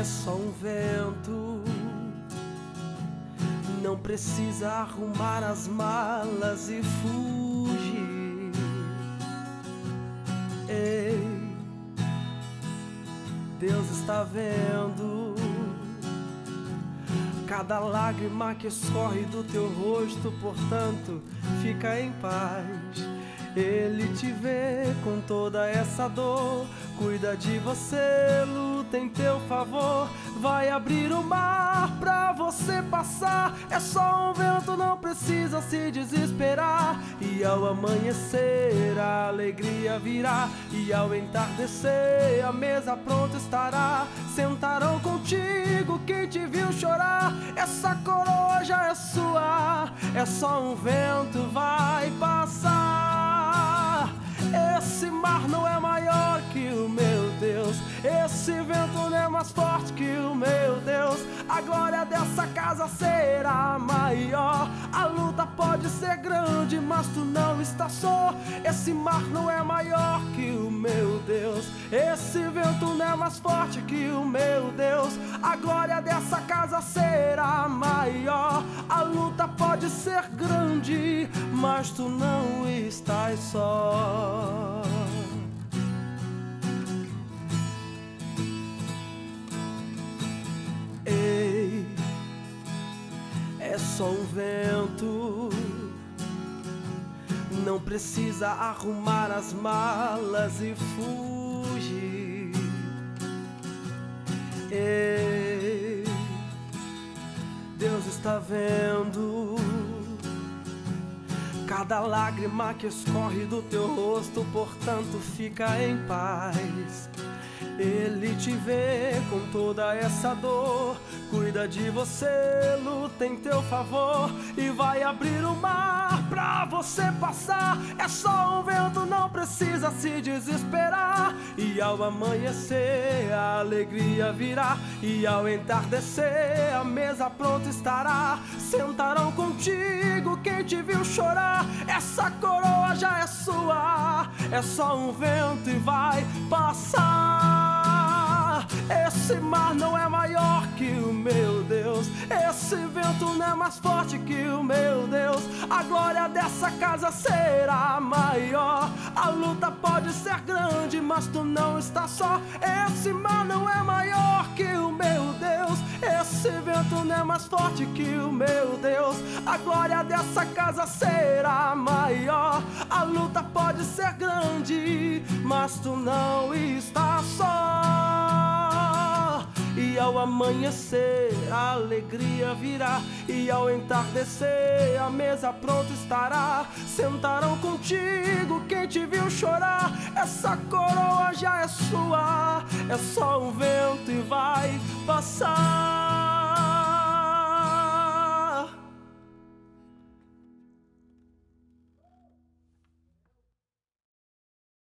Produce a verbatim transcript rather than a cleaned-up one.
só um vento, não precisa arrumar as malas e fugir. Ei, Deus está vendo cada lágrima que escorre do teu rosto, portanto, fica em paz. Ele te vê com toda essa dor, cuida de você, luta em teu favor. Vai abrir o mar pra você passar. É só um vento, não precisa se desesperar. E ao amanhecer a alegria virá, e ao entardecer a mesa pronta estará. Sentarão contigo quem te viu chorar. Essa coroa já é sua, é só um vento, vai passar. Esse mar não é maior que o meu Deus, esse vento não é mais forte que o meu Deus. A glória dessa casa será maior. A luta pode ser grande, mas tu não estás só. Esse mar não é maior que o meu Deus, esse vento não é mais forte que o meu Deus. A glória dessa casa será maior. A luta pode ser grande, mas tu não estás só. Ei, é só um vento, não precisa arrumar as malas e fugir. Ei, Deus está vendo cada lágrima que escorre do teu rosto, portanto, fica em paz. Ele te vê com toda essa dor, cuida de você, luta em teu favor. E vai abrir o mar pra você passar. É só um vento, não precisa se desesperar. E ao amanhecer a alegria virá, e ao entardecer a mesa pronta estará. Sentarão contigo quem te viu chorar. Essa coroa já é sua, é só um vento e vai passar. Esse mar não é maior que o meu Deus, esse vento não é mais forte que o meu Deus. A glória dessa casa será maior. A luta pode ser grande, mas tu não estás só. Esse mar não é maior que o meu Deus, esse vento não é mais forte que o meu Deus. A glória dessa casa será maior. A luta pode ser grande, mas tu não estás só. E ao amanhecer a alegria virá, e ao entardecer a mesa pronta estará. Sentarão contigo quem te viu chorar. Essa coroa já é sua, é só um vento e vai passar.